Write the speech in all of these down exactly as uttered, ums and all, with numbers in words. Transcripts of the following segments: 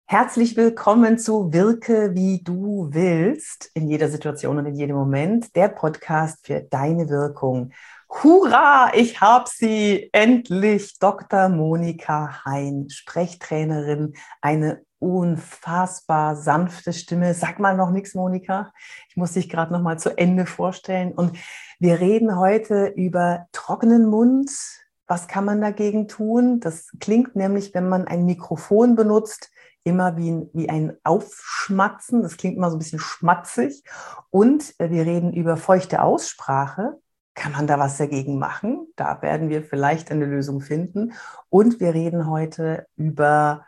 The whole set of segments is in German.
Herzlich willkommen zu Wirke, wie du willst, in jeder Situation und in jedem Moment, der Podcast für deine Wirkung. Hurra, ich habe sie, endlich, Doktor Monika Hein, Sprechtrainerin, eine unfassbar sanfte Stimme. Sag mal noch nichts, Monika. Ich muss dich gerade noch mal zu Ende vorstellen. Und wir reden heute über trockenen Mund. Was kann man dagegen tun? Das klingt nämlich, wenn man ein Mikrofon benutzt, immer wie ein, wie ein Aufschmatzen. Das klingt immer so ein bisschen schmatzig. Und wir reden über feuchte Aussprache. Kann man da was dagegen machen? Da werden wir vielleicht eine Lösung finden. Und wir reden heute über,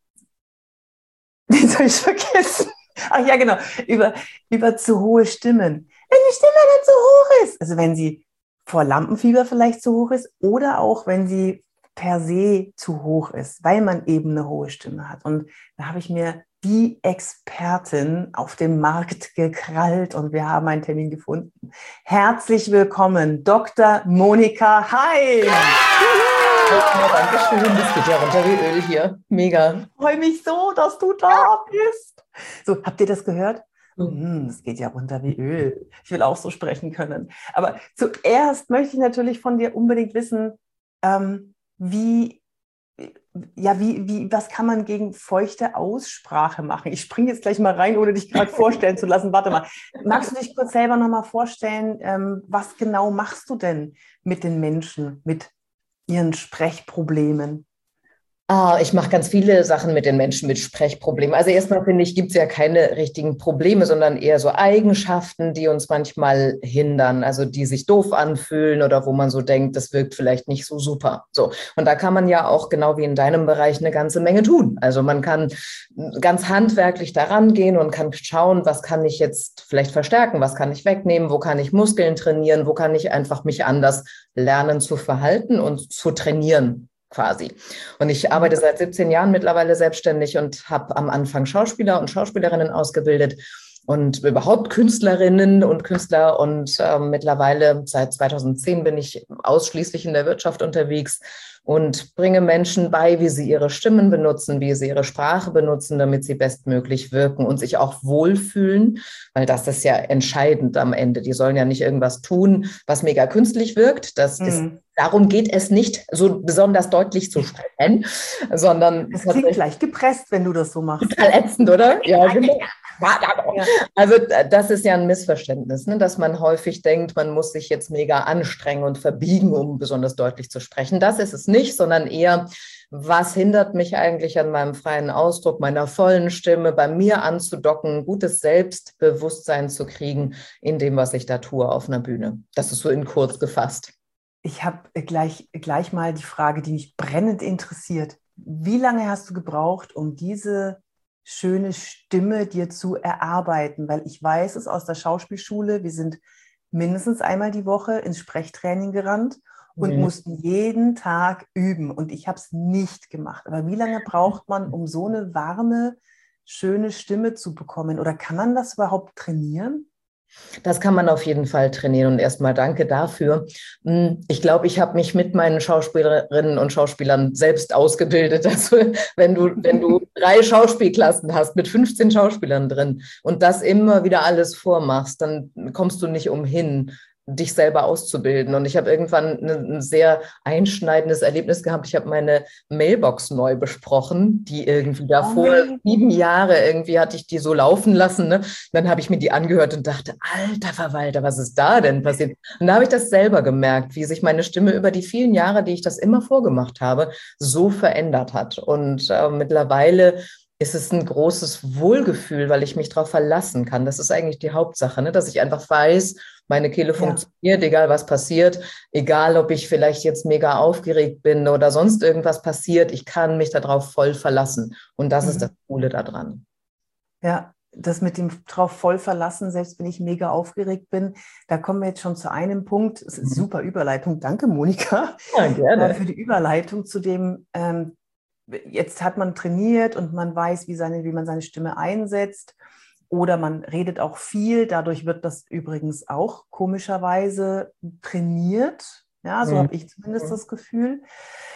wie soll ich vergessen? Ach ja, genau, über, über zu hohe Stimmen. Wenn die Stimme dann zu hoch ist, also wenn sie vor Lampenfieber vielleicht zu hoch ist oder auch wenn sie per se zu hoch ist, weil man eben eine hohe Stimme hat. Und da habe ich mir die Expertin auf dem Markt gekrallt und wir haben einen Termin gefunden. Herzlich willkommen, Doktor Monika Hein. Ja, danke schön, das geht ja runter wie Öl hier. Mega. Ich freue mich so, dass du da bist. So, habt ihr das gehört? Hm, das geht ja runter wie Öl. Ich will auch so sprechen können. Aber zuerst möchte ich natürlich von dir unbedingt wissen, ähm, wie, ja, wie, wie, was kann man gegen feuchte Aussprache machen? Ich springe jetzt gleich mal rein, ohne dich gerade vorstellen zu lassen. Warte mal. Magst du dich kurz selber nochmal vorstellen, ähm, was genau machst du denn mit den Menschen, mit ihren Sprechproblemen? Ah, ich mache ganz viele Sachen mit den Menschen mit Sprechproblemen. Also erstmal finde ich, gibt es ja keine richtigen Probleme, sondern eher so Eigenschaften, die uns manchmal hindern, also die sich doof anfühlen oder wo man so denkt, das wirkt vielleicht nicht so super. So. Und da kann man ja auch genau wie in deinem Bereich eine ganze Menge tun. Also man kann ganz handwerklich daran gehen und kann schauen, was kann ich jetzt vielleicht verstärken, was kann ich wegnehmen, wo kann ich Muskeln trainieren, wo kann ich einfach mich anders lernen zu verhalten und zu trainieren. Quasi. Und ich arbeite seit siebzehn Jahren mittlerweile selbstständig und habe am Anfang Schauspieler und Schauspielerinnen ausgebildet und überhaupt Künstlerinnen und Künstler. Und äh, mittlerweile seit zweitausendzehn bin ich ausschließlich in der Wirtschaft unterwegs und bringe Menschen bei, wie sie ihre Stimmen benutzen, wie sie ihre Sprache benutzen, damit sie bestmöglich wirken und sich auch wohlfühlen, weil das ist ja entscheidend am Ende. Die sollen ja nicht irgendwas tun, was mega künstlich wirkt. Das ist Hm. Darum geht es nicht, so besonders deutlich zu sprechen, sondern Es klingt gleich gepresst, wenn du das so machst. Total ätzend, oder? Ja, genau. Ja. Also das ist ja ein Missverständnis, ne? Dass man häufig denkt, man muss sich jetzt mega anstrengen und verbiegen, um besonders deutlich zu sprechen. Das ist es nicht, sondern eher, was hindert mich eigentlich an meinem freien Ausdruck, meiner vollen Stimme, bei mir anzudocken, gutes Selbstbewusstsein zu kriegen in dem, was ich da tue auf einer Bühne. Das ist so in kurz gefasst. Ich habe gleich, gleich mal die Frage, die mich brennend interessiert. Wie lange hast du gebraucht, um diese schöne Stimme dir zu erarbeiten? Weil ich weiß es aus der Schauspielschule, wir sind mindestens einmal die Woche ins Sprechtraining gerannt und Mhm. mussten jeden Tag üben. Und ich habe es nicht gemacht. Aber wie lange braucht man, um so eine warme, schöne Stimme zu bekommen? Oder kann man das überhaupt trainieren? Das kann man auf jeden Fall trainieren und erstmal danke dafür. Ich glaube, ich habe mich mit meinen Schauspielerinnen und Schauspielern selbst ausgebildet. Also wenn du, wenn du drei Schauspielklassen hast mit fünfzehn Schauspielern drin und das immer wieder alles vormachst, dann kommst du nicht umhin, dich selber auszubilden. Und ich habe irgendwann ein sehr einschneidendes Erlebnis gehabt. Ich habe meine Mailbox neu besprochen, die irgendwie davor Oh sieben Jahre irgendwie hatte ich die so laufen lassen. Ne? Dann habe ich mir die angehört und dachte, alter Verwalter, was ist da denn passiert? Und da habe ich das selber gemerkt, wie sich meine Stimme über die vielen Jahre, die ich das immer vorgemacht habe, so verändert hat. Und äh, mittlerweile ist es ein großes Wohlgefühl, weil ich mich darauf verlassen kann. Das ist eigentlich die Hauptsache, ne? Dass ich einfach weiß, meine Kehle ja. funktioniert, egal was passiert, egal ob ich vielleicht jetzt mega aufgeregt bin oder sonst irgendwas passiert, ich kann mich darauf voll verlassen. Und das Mhm. ist das Coole daran. Ja, das mit dem drauf voll verlassen, selbst wenn ich mega aufgeregt bin, da kommen wir jetzt schon zu einem Punkt. Es ist Mhm. super Überleitung. Danke, Monika, Ja, äh, gerne. für die Überleitung zu dem, ähm, jetzt hat man trainiert und man weiß, wie, seine, wie man seine Stimme einsetzt. Oder man redet auch viel. Dadurch wird das übrigens auch komischerweise trainiert. Ja, so Mhm. habe ich zumindest das Gefühl.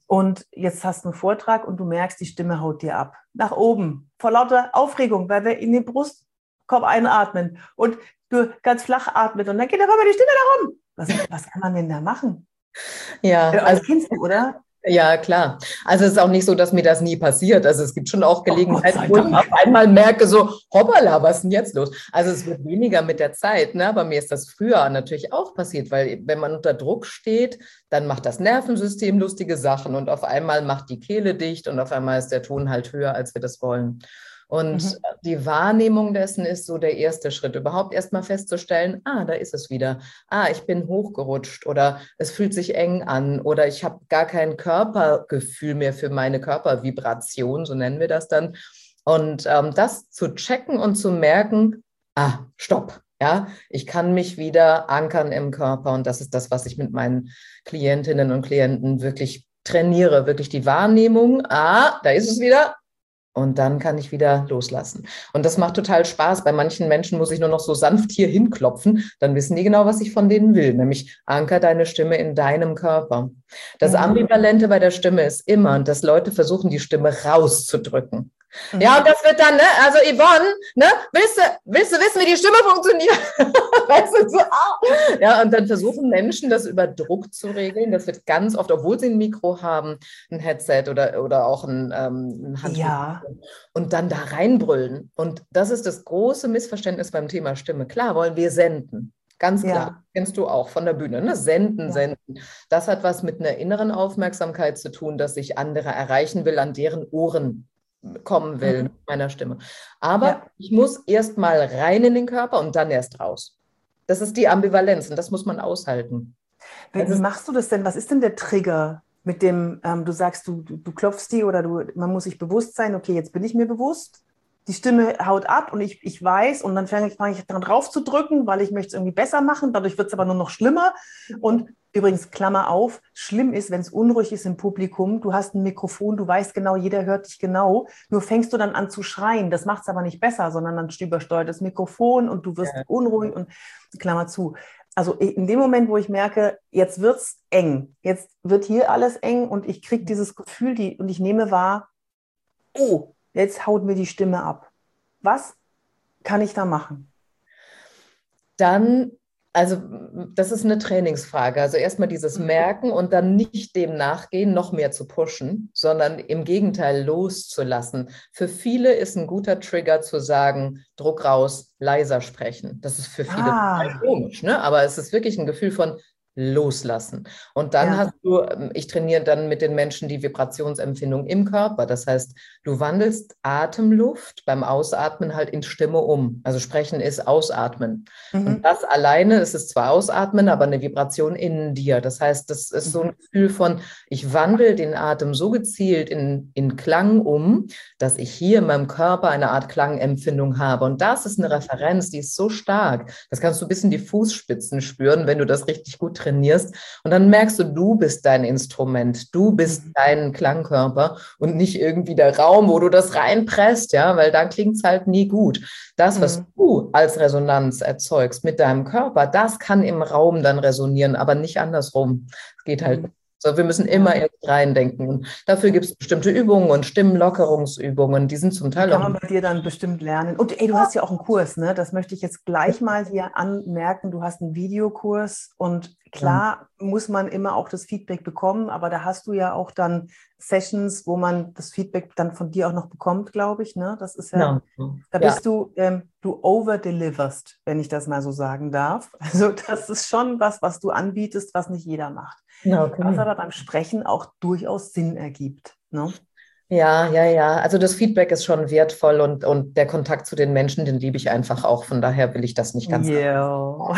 Und jetzt hast du einen Vortrag und du merkst, die Stimme haut dir ab. Nach oben, vor lauter Aufregung, weil wir in den Brustkorb einatmen und du ganz flach atmet und dann geht aber die Stimme da rum. Was, was kann man denn da machen? Ja, Äh, also das kennst du, oder? ja, klar. Also es ist auch nicht so, dass mir das nie passiert. Also es gibt schon auch Oh, Gott Gelegenheiten, sei wo ich Dank. auf einmal merke, so, hoppala, was ist denn jetzt los? Also es wird weniger mit der Zeit, ne? Aber mir ist das früher natürlich auch passiert, weil wenn man unter Druck steht, dann macht das Nervensystem lustige Sachen und auf einmal macht die Kehle dicht und auf einmal ist der Ton halt höher, als wir das wollen. Und Mhm. die Wahrnehmung dessen ist so der erste Schritt, überhaupt erstmal festzustellen, ah, da ist es wieder. Ah, ich bin hochgerutscht oder es fühlt sich eng an oder ich habe gar kein Körpergefühl mehr für meine Körpervibration, so nennen wir das dann. Und ähm, das zu checken und zu merken, ah, stopp. Ja, ich kann mich wieder ankern im Körper und das ist das, was ich mit meinen Klientinnen und Klienten wirklich trainiere, wirklich die Wahrnehmung, ah, da ist es wieder. Und dann kann ich wieder loslassen. Und das macht total Spaß. Bei manchen Menschen muss ich nur noch so sanft hier hinklopfen. Dann wissen die genau, was ich von denen will. Nämlich anker deine Stimme in deinem Körper. Das Mhm. Ambivalente bei der Stimme ist immer, dass Leute versuchen, die Stimme rauszudrücken. Mhm. Ja, und das wird dann, ne, also Yvonne, ne, willst du, willst du wissen, wie die Stimme funktioniert? Weißt du, so, ah. Ja, und dann versuchen Menschen, das über Druck zu regeln. Das wird ganz oft, obwohl sie ein Mikro haben, ein Headset oder, oder auch ein, ähm, ein Handtuch. Ja. Und dann da reinbrüllen. Und das ist das große Missverständnis beim Thema Stimme. Klar wollen wir senden. Ganz klar. Ja. Kennst du auch von der Bühne. Ne? Senden, Ja. senden. Das hat was mit einer inneren Aufmerksamkeit zu tun, dass ich andere erreichen will, an deren Ohren kommen will, Mhm. mit meiner Stimme. Aber Ja. ich muss erst mal rein in den Körper und dann erst raus. Das ist die Ambivalenz und das muss man aushalten. Wie, Das wie ist, machst du das denn? Was ist denn der Trigger mit dem, ähm, du sagst, du, du, du klopfst die oder du, man muss sich bewusst sein, okay, jetzt bin ich mir bewusst, die Stimme haut ab und ich, ich weiß und dann fange ich, fange ich daran drauf zu drücken, weil ich möchte es irgendwie besser machen, dadurch wird es aber nur noch schlimmer. Und übrigens, Klammer auf, schlimm ist, wenn es unruhig ist im Publikum, du hast ein Mikrofon, du weißt genau, jeder hört dich genau, nur fängst du dann an zu schreien, das macht es aber nicht besser, sondern dann übersteuert das Mikrofon und du wirst ja. unruhig und Klammer zu. Also in dem Moment, wo ich merke, jetzt wird es eng, jetzt wird hier alles eng und ich kriege dieses Gefühl die, und ich nehme wahr, oh, jetzt haut mir die Stimme ab. Was kann ich da machen? Dann, also das ist eine Trainingsfrage. Also erstmal dieses Merken und dann nicht dem nachgehen, noch mehr zu pushen, sondern im Gegenteil loszulassen. Für viele ist ein guter Trigger zu sagen, Druck raus, leiser sprechen. Das ist für viele total Ah, komisch, ne? Aber es ist wirklich ein Gefühl von loslassen. Und dann ja. hast du, ich trainiere dann mit den Menschen die Vibrationsempfindung im Körper. Das heißt, du wandelst Atemluft beim Ausatmen halt in Stimme um. Also sprechen ist Ausatmen. Und Mhm. das alleine ist es zwar Ausatmen, aber eine Vibration in dir. Das heißt, das ist so ein Gefühl von, ich wandle den Atem so gezielt in, in Klang um, dass ich hier in meinem Körper eine Art Klangempfindung habe. Und das ist eine Referenz, die ist so stark. Das kannst du bis in die Fußspitzen spüren, wenn du das richtig gut trainierst. Und dann merkst du, du bist dein Instrument, du bist dein Klangkörper und nicht irgendwie der Raum, wo du das reinpresst, ja, weil dann klingt es halt nie gut. Das, was Mhm. du als Resonanz erzeugst mit deinem Körper, das kann im Raum dann resonieren, aber nicht andersrum. Es geht halt nicht. So, wir müssen immer Ja. erst reindenken. Und dafür gibt es bestimmte Übungen und Stimmlockerungsübungen, die sind zum Die Teil kann auch. man bei dir dann bestimmt lernen. Und ey, du hast ja auch einen Kurs, ne? Das möchte ich jetzt gleich mal hier anmerken. Du hast einen Videokurs und klar muss man immer auch das Feedback bekommen, aber da hast du ja auch dann Sessions, wo man das Feedback dann von dir auch noch bekommt, glaube ich, ne? Das ist ja, Genau. da Ja, bist du, ähm, du overdeliverst, wenn ich das mal so sagen darf. Also das ist schon was, was du anbietest, was nicht jeder macht. genau, Was okay. aber beim Sprechen auch durchaus Sinn ergibt, ne? Ja, ja, ja. Also das Feedback ist schon wertvoll und, und der Kontakt zu den Menschen, den liebe ich einfach auch. Von daher will ich das nicht ganz. Ja.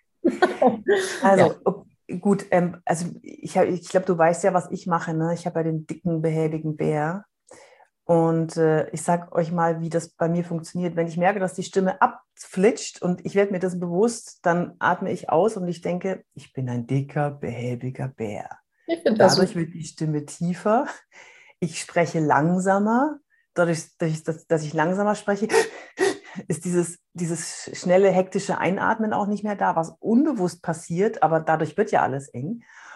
Ja, Also ob- gut, ähm, also ich, hab- ich glaube, du weißt ja, was ich mache, ne? Ich habe ja den dicken, behäbigen Bär. Und äh, ich sage euch mal, wie das bei mir funktioniert. Wenn ich merke, dass die Stimme abflitscht und ich werde mir das bewusst, dann atme ich aus und ich denke, ich bin ein dicker, behäbiger Bär. ich finde das super. Dadurch wird die Stimme tiefer. Ich spreche langsamer. Dadurch, dadurch dass, dass ich langsamer spreche, ist dieses, dieses schnelle, hektische Einatmen auch nicht mehr da, was unbewusst passiert, aber dadurch wird ja alles eng.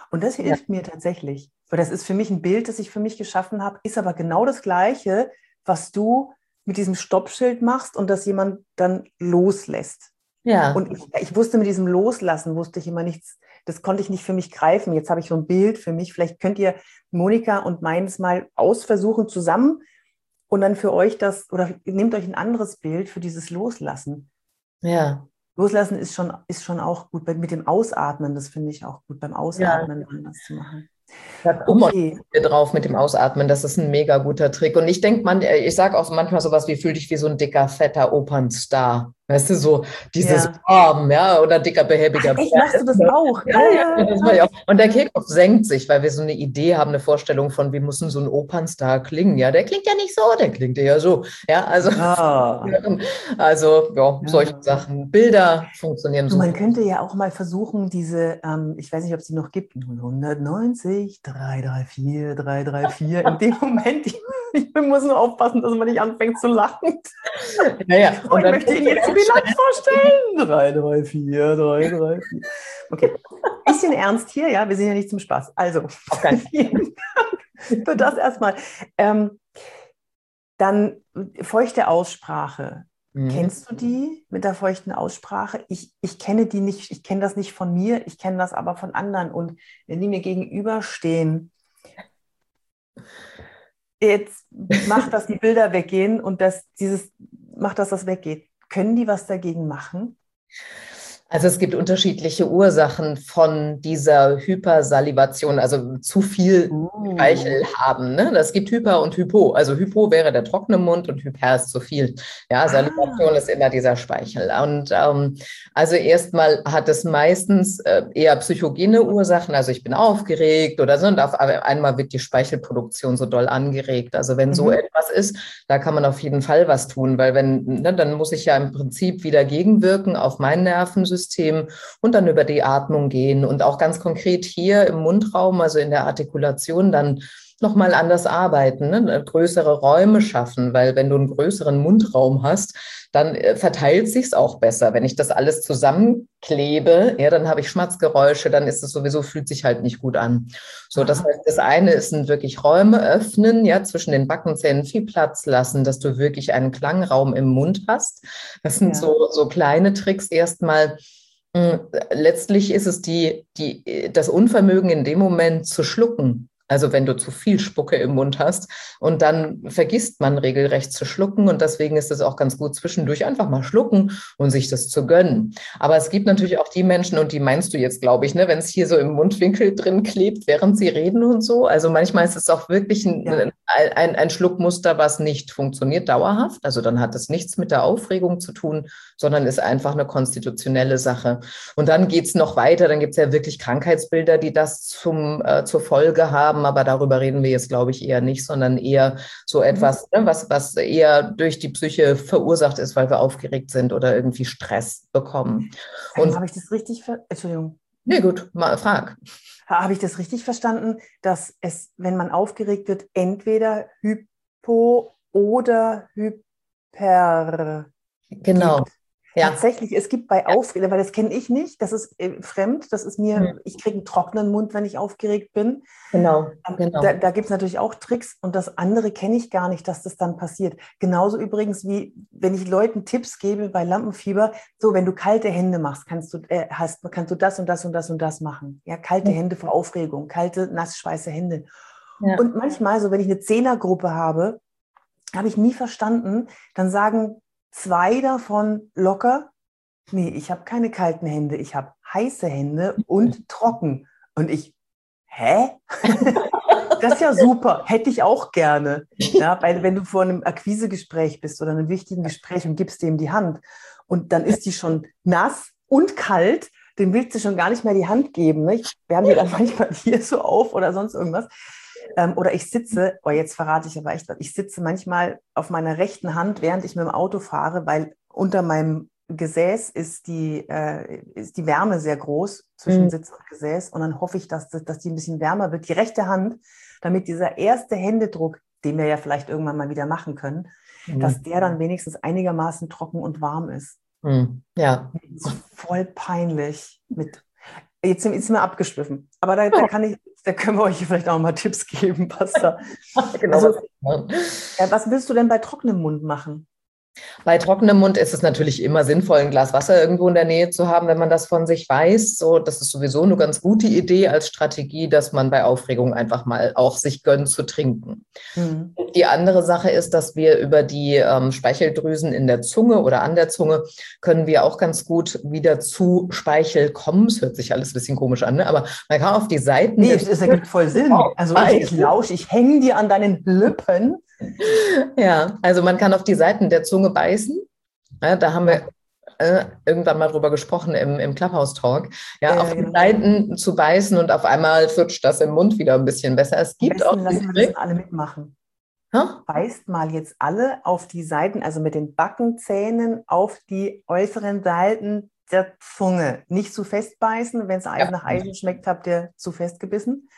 Und das hilft ja. mir tatsächlich. Weil das ist für mich ein Bild, das ich für mich geschaffen habe, ist aber genau das Gleiche, was du mit diesem Stoppschild machst und das jemand dann loslässt. Ja. Und ich, ich wusste mit diesem Loslassen, wusste ich immer nichts, das konnte ich nicht für mich greifen. Jetzt habe ich so ein Bild für mich. Vielleicht könnt ihr Monika und meins mal ausversuchen zusammen und dann für euch das, oder nehmt euch ein anderes Bild für dieses Loslassen. Ja. Loslassen ist schon, ist schon auch gut. Mit dem Ausatmen, das finde ich auch gut, beim Ausatmen ja. anders zu machen. Da kommen okay. wir drauf mit dem Ausatmen. Das ist ein mega guter Trick. Und ich denke, man, ich sage auch manchmal sowas wie, fühl dich wie so ein dicker, fetter Opernstar. Weißt du, so dieses ja. Arm, ja, oder dicker, behäbiger. Ach, echt, machst du das auch? Ja, ja, das mache ich auch. Und der Kehlkopf senkt sich, weil wir so eine Idee haben, eine Vorstellung von, wie muss denn so ein Opernstar klingen? Ja, der klingt ja nicht so, der klingt eher so. Ja, also, ja. also ja, solche ja. Sachen. Bilder funktionieren du, so. Man könnte ja auch mal versuchen, diese, ähm, ich weiß nicht, ob es die noch gibt, hundertneunzig, drei drei vier, drei drei vier, in dem Moment, ich, ich muss nur aufpassen, dass man nicht anfängt zu lachen. Naja, und, und ich möchte Ihnen jetzt die Bilanz vorstellen. drei drei vier, drei drei vier. Okay, bisschen ernst hier, ja, wir sind ja nicht zum Spaß. Also, okay. Vielen Dank für das erstmal. Ähm, dann feuchte Aussprache. Mhm. Kennst du die mit der feuchten Aussprache? Ich, ich kenne die nicht, ich kenne das nicht von mir, ich kenne das aber von anderen. Und wenn die mir gegenüberstehen, jetzt macht, dass die Bilder weggehen und dass dieses, macht, dass das weggeht. Können die was dagegen machen? Also es gibt unterschiedliche Ursachen von dieser Hypersalivation, also zu viel uh. Speichel haben. Ne? Das gibt Hyper und Hypo. Also Hypo wäre der trockene Mund und Hyper ist zu viel. Ja, Salivation ah. ist immer dieser Speichel. Und ähm, also erstmal hat es meistens äh, eher psychogene Ursachen. Also ich bin aufgeregt oder so und auf einmal wird die Speichelproduktion so doll angeregt. Also wenn mhm. so etwas ist, da kann man auf jeden Fall was tun, weil wenn, ne, dann muss ich ja im Prinzip wieder gegenwirken auf mein Nervensystem und dann über die Atmung gehen und auch ganz konkret hier im Mundraum, also in der Artikulation, dann nochmal anders arbeiten, ne? Größere Räume schaffen, weil wenn du einen größeren Mundraum hast, dann äh, verteilt sich's auch besser. Wenn ich das alles zusammenklebe, ja, dann habe ich Schmatzgeräusche, dann ist es sowieso, fühlt sich halt nicht gut an. So, das heißt, das eine ist ein wirklich Räume öffnen, ja, zwischen den Backenzähnen viel Platz lassen, dass du wirklich einen Klangraum im Mund hast. Das sind ja. so, so kleine Tricks erstmal. Letztlich ist es die, die, das Unvermögen in dem Moment zu schlucken. Also wenn du zu viel Spucke im Mund hast und dann vergisst man regelrecht zu schlucken und deswegen ist es auch ganz gut zwischendurch einfach mal schlucken und sich das zu gönnen. Aber es gibt natürlich auch die Menschen und die meinst du jetzt, glaube ich, ne, wenn es hier so im Mundwinkel drin klebt, während sie reden und so. Also manchmal ist es auch wirklich ein, ja. ein, ein, ein Schluckmuster, was nicht funktioniert dauerhaft. Also dann hat es nichts mit der Aufregung zu tun, sondern ist einfach eine konstitutionelle Sache. Und dann geht es noch weiter, dann gibt es ja wirklich Krankheitsbilder, die das zum, äh, zur Folge haben. Aber darüber reden wir jetzt, glaube ich, eher nicht, sondern eher so etwas, ne, was, was eher durch die Psyche verursacht ist, weil wir aufgeregt sind oder irgendwie Stress bekommen. Und habe ich das richtig ver- Entschuldigung. Nee, gut, mal frag. Habe ich das richtig verstanden, dass es, wenn man aufgeregt wird, entweder Hypo oder Hyper Genau. gibt? Ja. Tatsächlich, es gibt bei Aufregung, weil das kenne ich nicht, das ist äh, fremd, das ist mir, mhm. ich kriege einen trockenen Mund, wenn ich aufgeregt bin. Genau, genau. Da, da gibt es natürlich auch Tricks und das andere kenne ich gar nicht, dass das dann passiert. Genauso übrigens wie, wenn ich Leuten Tipps gebe bei Lampenfieber, so, wenn du kalte Hände machst, kannst du, äh, hast, kannst du das und das und das und das machen. Ja, kalte mhm. Hände vor Aufregung, kalte, nassschweiße Hände. Ja. Und manchmal, so wenn ich eine Zehnergruppe habe, habe ich nie verstanden, dann sagen zwei davon locker, nee, ich habe keine kalten Hände, ich habe heiße Hände und trocken. Und ich, hä? Das ist ja super, hätte ich auch gerne. Ja, weil wenn du vor einem Akquisegespräch bist oder einem wichtigen Gespräch und gibst dem die Hand und dann ist die schon nass und kalt, dem willst du schon gar nicht mehr die Hand geben. Ne? Ich wärme die dann manchmal hier so auf oder sonst irgendwas. Ähm, oder ich sitze, oh, jetzt verrate ich aber echt was, ich sitze manchmal auf meiner rechten Hand, während ich mit dem Auto fahre, weil unter meinem Gesäß ist die, äh, ist die Wärme sehr groß zwischen mhm. Sitz und Gesäß und dann hoffe ich, dass, dass die ein bisschen wärmer wird. Die rechte Hand, damit dieser erste Händedruck, den wir ja vielleicht irgendwann mal wieder machen können, mhm. dass der dann wenigstens einigermaßen trocken und warm ist. Mhm. Ja. Voll peinlich mit... Jetzt sind, sind wir abgeschwiffen. Aber da, da, kann ich, da können wir euch vielleicht auch mal Tipps geben, was da. Genau. Also, ja, was willst du denn bei trockenem Mund machen? Bei trockenem Mund ist es natürlich immer sinnvoll, ein Glas Wasser irgendwo in der Nähe zu haben, wenn man das von sich weiß. So, das ist sowieso eine ganz gute Idee als Strategie, dass man bei Aufregung einfach mal auch sich gönnt zu trinken. Mhm. Die andere Sache ist, dass wir über die ähm, Speicheldrüsen in der Zunge oder an der Zunge können wir auch ganz gut wieder zu Speichel kommen. Es hört sich alles ein bisschen komisch an, ne? Aber man kann auf die Seiten... Nee, es ergibt voll Sinn. Also ich, ich lausche, ich hänge dir an deinen Lippen. Ja, also man kann auf die Seiten der Zunge beißen. Ja, da haben wir äh, irgendwann mal drüber gesprochen im, im Clubhouse-Talk. Ja, ja, auf genau. die Seiten zu beißen und auf einmal flutscht das im Mund wieder ein bisschen besser. Es gibt auch... Lassen wir das alle mitmachen. Ha? Beißt mal jetzt alle auf die Seiten, also mit den Backenzähnen auf die äußeren Seiten der Zunge. Nicht zu fest beißen. Wenn es Eisen ja. nach Eisen schmeckt, habt ihr zu fest gebissen.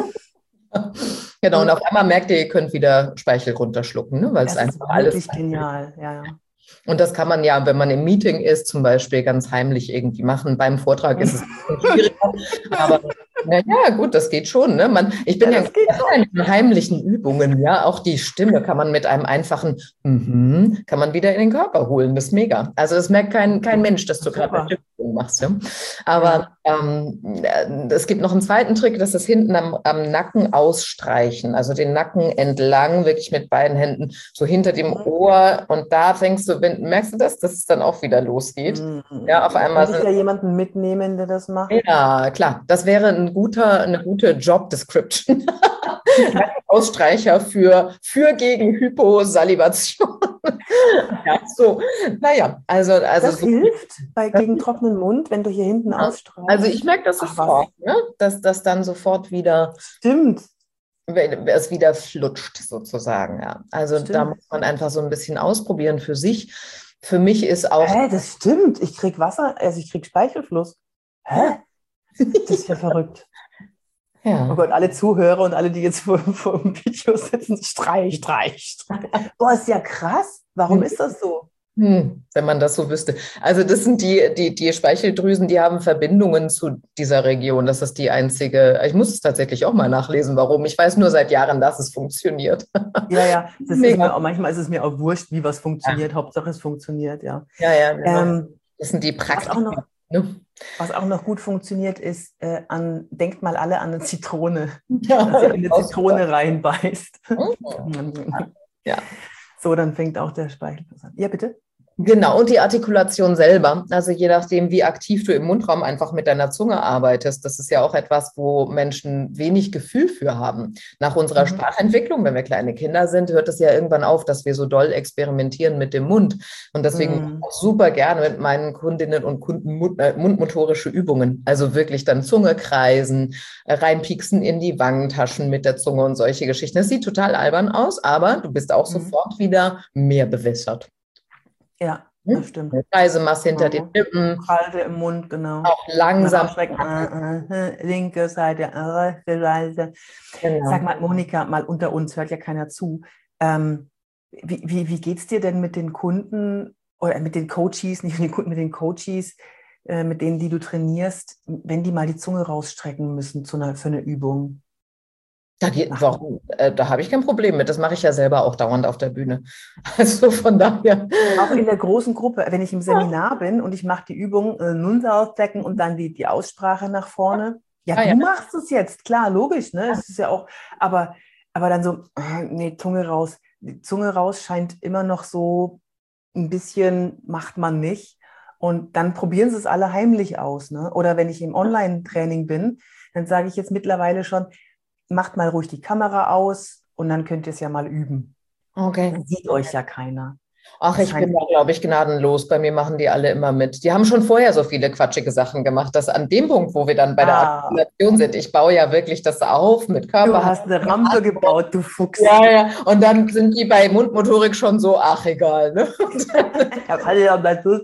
Genau, und auf einmal merkt ihr, ihr könnt wieder Speichel runterschlucken, ne? Weil es einfach alles... Das ist wirklich genial, ja, ja. Und das kann man ja, wenn man im Meeting ist, zum Beispiel ganz heimlich irgendwie machen. Beim Vortrag ist es schwieriger, aber naja, gut, das geht schon. Ne? Man, ich bin ja, ja in heimlichen Übungen, ja, auch die Stimme kann man mit einem einfachen mhm, kann man wieder in den Körper holen. Das ist mega. Also das merkt kein, kein Mensch, dass du gerade eine Übung machst. Ja? Aber ja. ähm, es gibt noch einen zweiten Trick, das ist hinten am, am Nacken ausstreichen. Also den Nacken entlang, wirklich mit beiden Händen, so hinter dem Ohr. Und da fängst du, wenn, merkst du das, dass es dann auch wieder losgeht? Mhm. Ja, auf einmal. Kann ich ja jemanden mitnehmen, der das macht? Ja, klar. Das wäre ein guter, eine gute Job Description. Ausstreicher für, für gegen Hyposalivation. Ja, so. Naja, also. also das so, hilft bei gegen trockenen Mund, wenn du hier hinten ja. ausstreichst. Also ich merke das sofort, ne? Dass das dann sofort wieder. Stimmt. Es wieder flutscht sozusagen, ja. Also stimmt. Da muss man einfach so ein bisschen ausprobieren für sich. Für mich ist auch... Hä, das stimmt. Ich kriege Wasser, also ich kriege Speichelfluss. Hä? Das ist ja verrückt. Ja. Oh Gott, alle Zuhörer und alle, die jetzt vor, vor dem Video sitzen, streich, streich, streich. Boah, ist ja krass. Warum ist das so? Hm, wenn man das so wüsste. Also das sind die, die, die Speicheldrüsen, die haben Verbindungen zu dieser Region. Das ist die einzige, ich muss es tatsächlich auch mal nachlesen, warum. Ich weiß nur seit Jahren, dass es funktioniert. Ja, ja, das ist mir auch, manchmal ist es mir auch wurscht, wie was funktioniert. Ja. Hauptsache es funktioniert, ja. Ja, ja, genau. Ähm, das sind die Praktiken. Was auch noch, ne? was auch noch gut funktioniert, ist, äh, an, denkt mal alle an eine Zitrone. Ja, dass ihr in eine Zitrone reinbeißt. Ja. So, dann fängt auch der Speichel an. Ja, bitte? Genau, und die Artikulation selber, also je nachdem, wie aktiv du im Mundraum einfach mit deiner Zunge arbeitest, das ist ja auch etwas, wo Menschen wenig Gefühl für haben. Nach unserer mhm. Sprachentwicklung, wenn wir kleine Kinder sind, hört es ja irgendwann auf, dass wir so doll experimentieren mit dem Mund. Und deswegen mhm. mache ich auch super gerne mit meinen Kundinnen und Kunden mund, äh, mundmotorische Übungen, also wirklich dann Zunge kreisen, äh, reinpieksen in die Wangentaschen mit der Zunge und solche Geschichten. Das sieht total albern aus, aber du bist auch mhm. sofort wieder mehr bewässert. Ja, das stimmt. Reisemasse hinter den Lippen. Halte im Mund, genau. Auch langsam. Äh, äh, linke Seite, rechte Seite. Genau. Sag mal, Monika, mal unter uns, hört ja keiner zu. Ähm, wie wie, wie geht es dir denn mit den Kunden oder mit den Coaches, nicht mit den Kunden, mit den Coaches, äh, mit denen, die du trainierst, wenn die mal die Zunge rausstrecken müssen zu einer, für eine Übung? Da, geht, warum, äh, da habe ich kein Problem mit. Das mache ich ja selber auch dauernd auf der Bühne. Also von daher. Auch in der großen Gruppe, wenn ich im Seminar bin und ich mache die Übung äh, Mund ausdecken und dann die, die Aussprache nach vorne. Ja, ah, du ja. machst es jetzt, klar, logisch, ne? Es ist ja auch, aber, aber dann so, äh, nee, Zunge raus. Die Zunge raus scheint immer noch so ein bisschen, macht man nicht. Und dann probieren sie es alle heimlich aus, ne? Oder wenn ich im Online-Training bin, dann sage ich jetzt mittlerweile schon, macht mal ruhig die Kamera aus und dann könnt ihr es ja mal üben. Okay. Dann sieht euch ja keiner. Ach, ich bin da, glaube ich, gnadenlos. Bei mir machen die alle immer mit. Die haben schon vorher so viele quatschige Sachen gemacht, dass an dem Punkt, wo wir dann bei der ah. Artikulation sind, ich baue ja wirklich das auf mit Körper. Du hast eine Rampe gebaut, du Fuchs. Ja, ja. Und dann sind die bei Mundmotorik schon so, ach, egal. Ne? Ja, kann ja mal so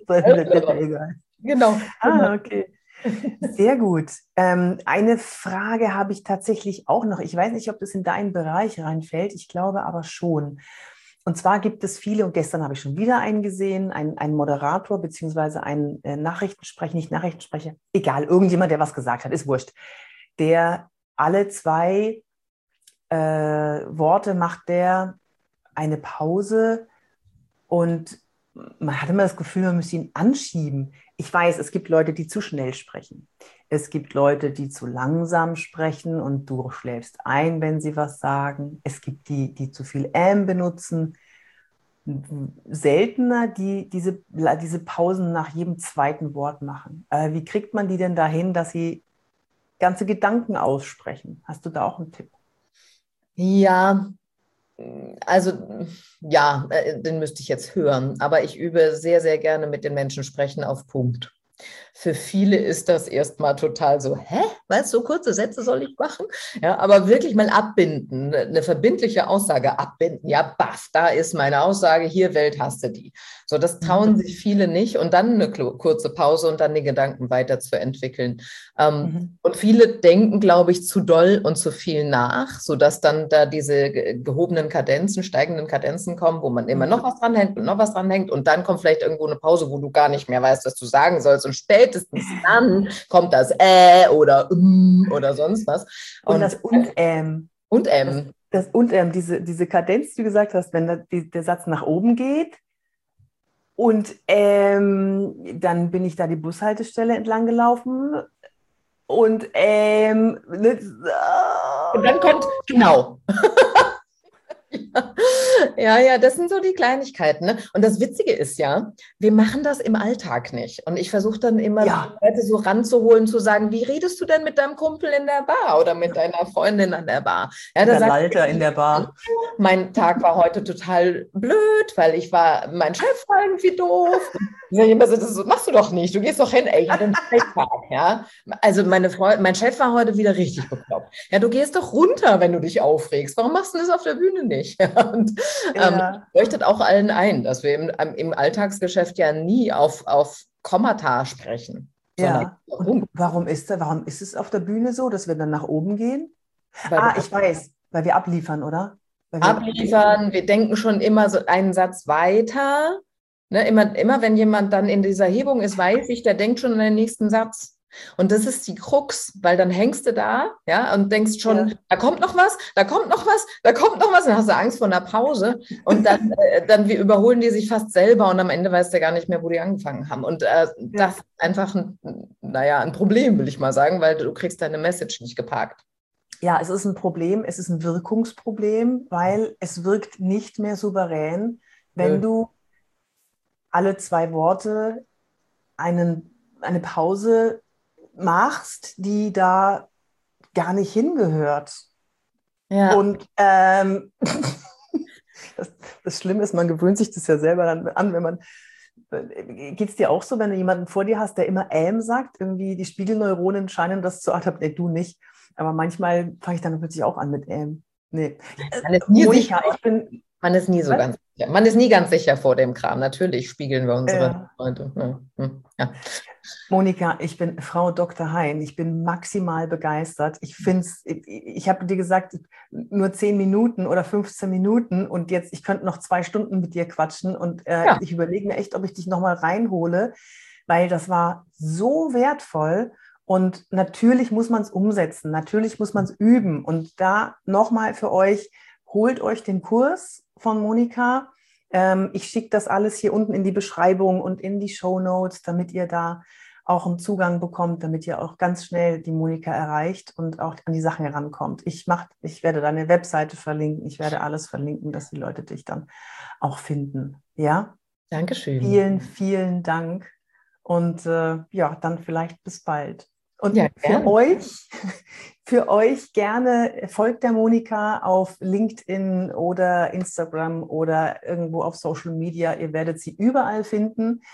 egal. Genau. Ah, okay. Sehr gut. Ähm, eine Frage habe ich tatsächlich auch noch. Ich weiß nicht, ob das in deinen Bereich reinfällt. Ich glaube aber schon. Und zwar gibt es viele, und gestern habe ich schon wieder einen gesehen, einen, einen Moderator beziehungsweise einen äh, Nachrichtensprecher, nicht Nachrichtensprecher, egal, irgendjemand, der was gesagt hat, ist wurscht, der alle zwei äh, Worte macht, der eine Pause, und man hat immer das Gefühl, man müsste ihn anschieben. Ich weiß, es gibt Leute, die zu schnell sprechen. Es gibt Leute, die zu langsam sprechen und du schläfst ein, wenn sie was sagen. Es gibt die, die zu viel ähm benutzen. Seltener, die diese, diese Pausen nach jedem zweiten Wort machen. Äh, wie kriegt man die denn dahin, dass sie ganze Gedanken aussprechen? Hast du da auch einen Tipp? Ja, also ja, den müsste ich jetzt hören, aber ich übe sehr, sehr gerne mit den Menschen sprechen auf Punkt. Für viele ist das erstmal total so, hä? Weißt du, so kurze Sätze soll ich machen? Ja, aber wirklich mal abbinden, eine verbindliche Aussage abbinden. Ja, baff, da ist meine Aussage, hier Welt, hast du die. So, das trauen sich viele nicht, und dann eine kurze Pause und dann den Gedanken weiterzuentwickeln. Ähm, mhm. Und viele denken, glaube ich, zu doll und zu viel nach, sodass dann da diese gehobenen Kadenzen, steigenden Kadenzen kommen, wo man immer noch was dranhängt und noch was dranhängt, und dann kommt vielleicht irgendwo eine Pause, wo du gar nicht mehr weißt, was du sagen sollst, und spätestens dann kommt das äh oder mm oder sonst was. Und, und das und ähm. Und ähm. Das, das und ähm, diese, diese Kadenz, die du gesagt hast, wenn da die, der Satz nach oben geht und ähm, dann bin ich da die Bushaltestelle entlang gelaufen und ähm. Und dann kommt genau. Ja, ja, das sind so die Kleinigkeiten. Ne? Und das Witzige ist ja, wir machen das im Alltag nicht. Und ich versuche dann immer, ja. die Leute so ranzuholen, zu sagen, wie redest du denn mit deinem Kumpel in der Bar oder mit deiner Freundin an der Bar? Ja, der Lalter in der Bar. Mein Tag war heute total blöd, weil ich war, mein Chef war irgendwie doof. Das machst du doch nicht, du gehst doch hin, ey, ich hatte einen Tag, ja. Also meine Freundin, mein Chef war heute wieder richtig bekloppt. Ja, du gehst doch runter, wenn du dich aufregst. Warum machst du das auf der Bühne nicht? Und ja. ähm, leuchtet auch allen ein, dass wir im, im Alltagsgeschäft ja nie auf, auf Kommata sprechen. Ja. Und warum ist, da, warum ist es auf der Bühne so, dass wir dann nach oben gehen? Weil ah, ich weiß, weil wir abliefern, oder? Weil wir abliefern, wir denken schon immer so einen Satz weiter. Ne, immer, immer wenn jemand dann in dieser Hebung ist, weiß ich, der denkt schon an den nächsten Satz. Und das ist die Krux, weil dann hängst du da, ja, und denkst schon, ja. da kommt noch was, da kommt noch was, da kommt noch was, dann hast du Angst vor einer Pause, und dann, äh, dann wir überholen die sich fast selber, und am Ende weißt du gar nicht mehr, wo die angefangen haben. Und äh, ja. das ist einfach ein, naja, ein Problem, will ich mal sagen, weil du kriegst deine Message nicht geparkt. Ja, es ist ein Problem, es ist ein Wirkungsproblem, weil es wirkt nicht mehr souverän, wenn ja. du alle zwei Worte einen, eine Pause machst, die da gar nicht hingehört. Ja. Und ähm, das, das Schlimme ist, man gewöhnt sich das ja selber dann an, wenn man, geht es dir auch so, wenn du jemanden vor dir hast, der immer ähm sagt, irgendwie die Spiegelneuronen scheinen das zu adaptieren, nee, du nicht, aber manchmal fange ich dann plötzlich auch an mit ähm. Nee. Man ist nie Monika, sicher. Ich bin, man ist nie so was? ganz sicher. Man ist nie ganz sicher vor dem Kram. Natürlich spiegeln wir unsere ja. Freunde. Ja. Ja. Monika, ich bin Frau Doktor Hein. Ich bin maximal begeistert. Ich finde es, ich, ich habe dir gesagt, nur zehn Minuten oder fünfzehn Minuten, und jetzt, ich könnte noch zwei Stunden mit dir quatschen, und äh, ja. ich überlege mir echt, ob ich dich nochmal reinhole, weil das war so wertvoll. Und natürlich muss man es umsetzen, natürlich muss man es üben. Und da nochmal für euch, holt euch den Kurs von Monika. Ähm, ich schicke das alles hier unten in die Beschreibung und in die Shownotes, damit ihr da auch einen Zugang bekommt, damit ihr auch ganz schnell die Monika erreicht und auch an die Sachen herankommt. Ich, mach, ich werde deine Webseite verlinken, ich werde alles verlinken, dass die Leute dich dann auch finden. Ja? Dankeschön. Vielen, vielen Dank. Und äh, ja, dann vielleicht bis bald. Und ja, für euch, für euch gerne folgt der Monika auf LinkedIn oder Instagram oder irgendwo auf Social Media. Ihr werdet sie überall finden.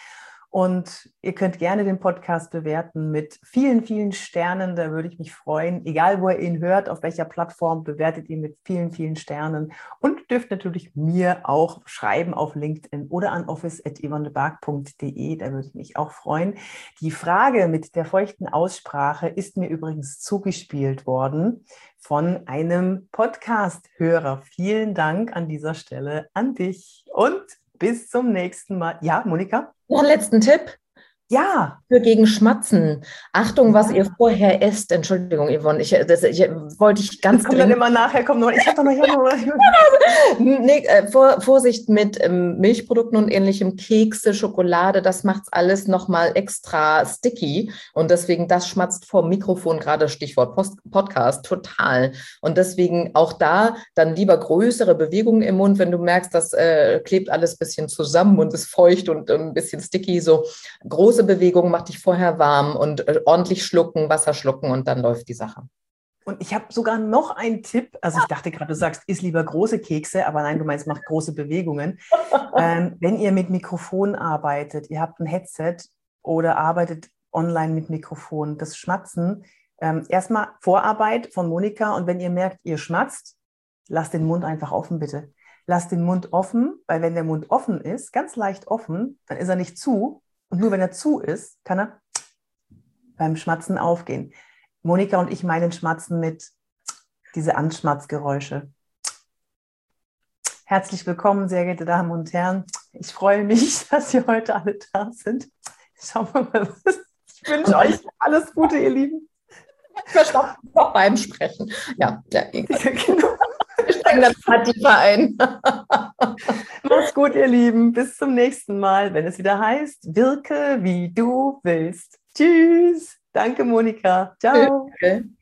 Und ihr könnt gerne den Podcast bewerten mit vielen, vielen Sternen. Da würde ich mich freuen. Egal, wo ihr ihn hört, auf welcher Plattform, bewertet ihn mit vielen, vielen Sternen. Und dürft natürlich mir auch schreiben auf LinkedIn oder an office at yvonnebark punkt de. Da würde ich mich auch freuen. Die Frage mit der feuchten Aussprache ist mir übrigens zugespielt worden von einem Podcast-Hörer. Vielen Dank an dieser Stelle an dich und bis zum nächsten Mal. Ja, Monika? Noch einen letzten Tipp. Ja. Für gegen Schmatzen. Achtung, was Ja. ihr vorher esst. Entschuldigung, Yvonne, ich, das ich, wollte ich ganz das kommt dann immer nachher, kommt noch, ich habe doch noch, ich hab noch nee, äh, vor, Vorsicht mit ähm, Milchprodukten und ähnlichem, Kekse, Schokolade, das macht es alles nochmal extra sticky und deswegen, das schmatzt vor Mikrofon, gerade Stichwort Post, Podcast, total. Und deswegen auch da dann lieber größere Bewegungen im Mund, wenn du merkst, das äh, klebt alles ein bisschen zusammen und ist feucht und äh, ein bisschen sticky, so große Bewegung, mach dich vorher warm und äh, ordentlich schlucken, Wasser schlucken und dann läuft die Sache. Und ich habe sogar noch einen Tipp. Also ich dachte gerade, du sagst, iss lieber große Kekse, aber nein, du meinst, mach große Bewegungen. ähm, wenn ihr mit Mikrofon arbeitet, ihr habt ein Headset oder arbeitet online mit Mikrofon, das Schmatzen, ähm, erstmal Vorarbeit von Monika und wenn ihr merkt, ihr schmatzt, lasst den Mund einfach offen, bitte. Lasst den Mund offen, weil wenn der Mund offen ist, ganz leicht offen, dann ist er nicht zu. Und nur wenn er zu ist, kann er beim Schmatzen aufgehen. Monika und ich meinen Schmatzen mit diese Anschmatzgeräusche. Herzlich willkommen, sehr geehrte Damen und Herren. Ich freue mich, dass Sie heute alle da sind. Schauen wir mal, was. Ich wünsche euch alles Gute, ihr Lieben. Ich verstopfe noch beim Sprechen. Ja, ja, ja genau. Wir steigen das mal tiefer ein. Macht's gut, ihr Lieben. Bis zum nächsten Mal, wenn es wieder heißt, wirke wie du willst. Tschüss. Danke, Monika. Ciao. Okay.